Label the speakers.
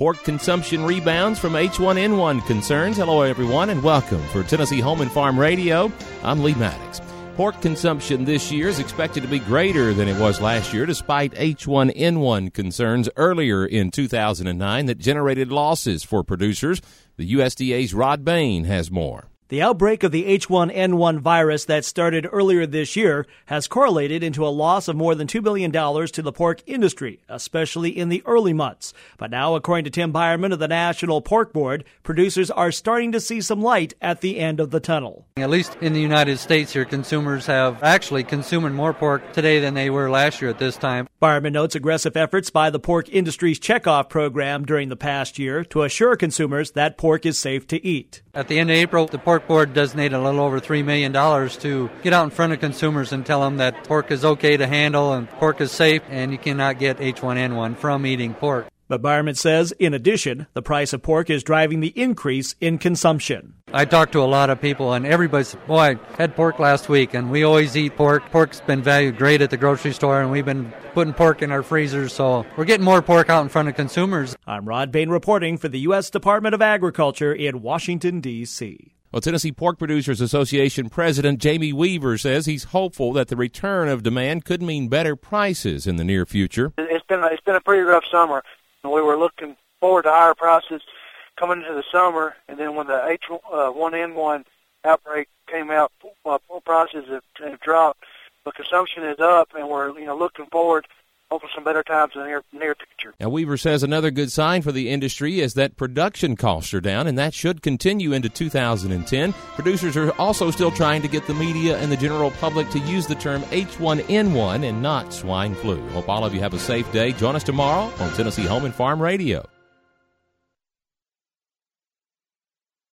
Speaker 1: Pork consumption rebounds from H1N1 concerns. Hello, everyone, and welcome for Tennessee Home and Farm Radio. I'm Lee Maddox. Pork consumption this year is expected to be greater than it was last year, despite H1N1 concerns earlier in 2009 that generated losses for producers. The USDA's Rod Bain has more.
Speaker 2: The outbreak of the H1N1 virus that started earlier this year has correlated into a loss of more than $2 billion to the pork industry, especially in the early months. But now, according to Tim Byerman of the National Pork Board, producers are starting to see some light at the end of the tunnel.
Speaker 3: At least in the United States here, consumers have actually consuming more pork today than they were last year at this time.
Speaker 2: Byerman notes aggressive efforts by the pork industry's checkoff program during the past year to assure consumers that pork is safe to eat.
Speaker 3: At the end of April, the Pork Board designated a little over $3 million to get out in front of consumers and tell them that pork is okay to handle and pork is safe and you cannot get H1N1 from eating pork.
Speaker 2: But Byerman says, in addition, the price of pork is driving the increase in consumption.
Speaker 3: I talked to a lot of people, and everybody said, boy, I had pork last week, and we always eat pork. Pork's been valued great at the grocery store, and we've been putting pork in our freezers, so we're getting more pork out in front of consumers.
Speaker 2: I'm Rod Bain reporting for the U.S. Department of Agriculture in Washington, D.C.
Speaker 1: Well, Tennessee Pork Producers Association President Jamie Weaver says he's hopeful that the return of demand could mean better prices in the near future.
Speaker 4: It's been a pretty rough summer. We were looking forward to higher prices coming into the summer, and then when the H1N1 outbreak came out, pork prices have dropped. But consumption is up, and we're looking forward for some better times in the near future.
Speaker 1: Now, Weaver says another good sign for the industry is that production costs are down, and that should continue into 2010. Producers are also still trying to get the media and the general public to use the term H1N1 and not swine flu. Hope all of you have a safe day. Join us tomorrow on Tennessee Home and Farm Radio.